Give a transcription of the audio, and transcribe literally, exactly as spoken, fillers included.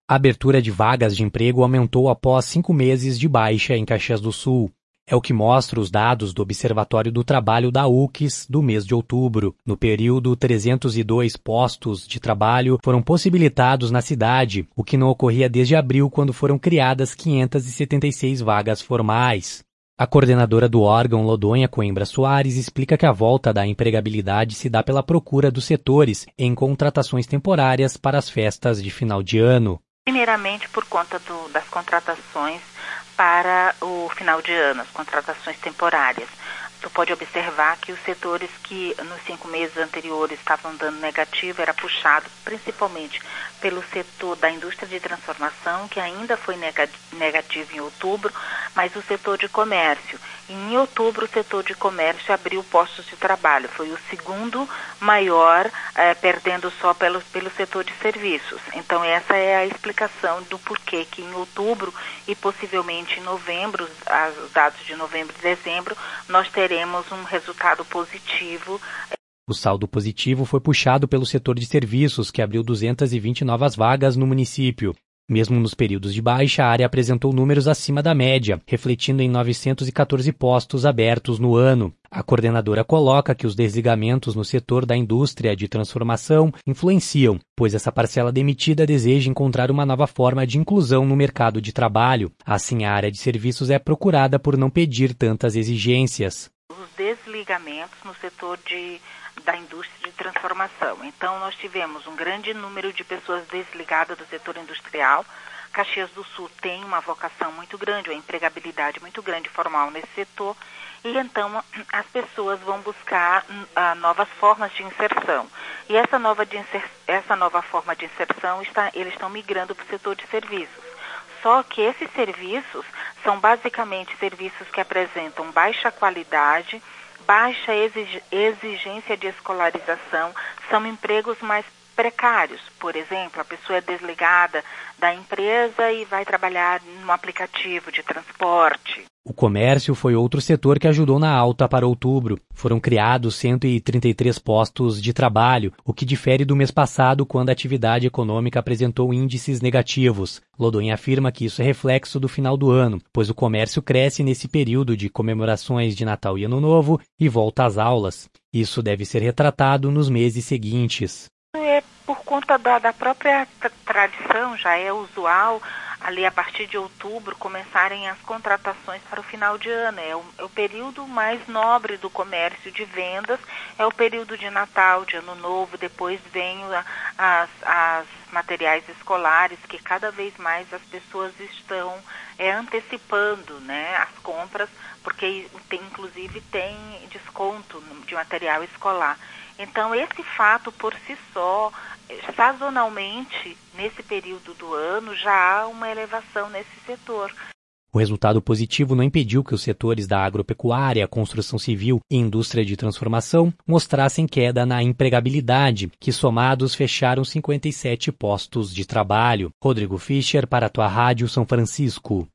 A abertura de vagas de emprego aumentou após cinco meses de baixa em Caxias do Sul. É o que mostra os dados do Observatório do Trabalho da U C S do mês de outubro. No período, trezentos e dois postos de trabalho foram possibilitados na cidade, o que não ocorria desde abril, quando foram criadas quinhentas e setenta e seis vagas formais. A coordenadora do órgão, Lodonha Coimbra Soares, explica que a volta da empregabilidade se dá pela procura dos setores em contratações temporárias para as festas de final de ano. Primeiramente, por conta do, das contratações para o final de ano, as contratações temporárias. Tu pode observar que os setores que nos cinco meses anteriores estavam dando negativo era puxado principalmente pelo setor da indústria de transformação, que ainda foi negativo em outubro, mas o setor de comércio. E em outubro, o setor de comércio abriu postos de trabalho. Foi o segundo maior, eh, perdendo só pelo, pelo setor de serviços. Então, essa é a explicação do porquê que em outubro e possivelmente em novembro, os dados de novembro e dezembro, nós teremos um resultado positivo. O saldo positivo foi puxado pelo setor de serviços, que abriu duzentas e vinte novas vagas no município. Mesmo nos períodos de baixa, a área apresentou números acima da média, refletindo em novecentos e quatorze postos abertos no ano. A coordenadora coloca que os desligamentos no setor da indústria de transformação influenciam, pois essa parcela demitida deseja encontrar uma nova forma de inclusão no mercado de trabalho. Assim, a área de serviços é procurada por não pedir tantas exigências. Os desligamentos no setor de, da indústria de transformação. Então, nós tivemos um grande número de pessoas desligadas do setor industrial. Caxias do Sul tem uma vocação muito grande, uma empregabilidade muito grande formal nesse setor. E então as pessoas vão buscar uh, novas formas de inserção. E essa nova, de inser... essa nova forma de inserção, está... eles estão migrando para o setor de serviços. Só que esses serviços são basicamente serviços que apresentam baixa qualidade, baixa exig... exigência de escolarização, são empregos mais precários. Por exemplo, a pessoa é desligada da empresa e vai trabalhar num aplicativo de transporte. O comércio foi outro setor que ajudou na alta para outubro. Foram criados cento e trinta e três postos de trabalho, o que difere do mês passado, quando a atividade econômica apresentou índices negativos. Lodonha afirma que isso é reflexo do final do ano, pois o comércio cresce nesse período de comemorações de Natal e Ano Novo e volta às aulas. Isso deve ser retratado nos meses seguintes. É por conta da, da própria tradição, já é usual ali a partir de outubro começarem as contratações para o final de ano. É o, é o período mais nobre do comércio de vendas, é o período de Natal, de Ano Novo, depois vem as, as materiais escolares, que cada vez mais as pessoas estão é, antecipando, né, as compras, porque tem, inclusive tem desconto de material escolar. Então, esse fato por si só, sazonalmente, nesse período do ano, já há uma elevação nesse setor. O resultado positivo não impediu que os setores da agropecuária, construção civil e indústria de transformação mostrassem queda na empregabilidade, que somados fecharam cinquenta e sete postos de trabalho. Rodrigo Fischer, para a Tua Rádio São Francisco.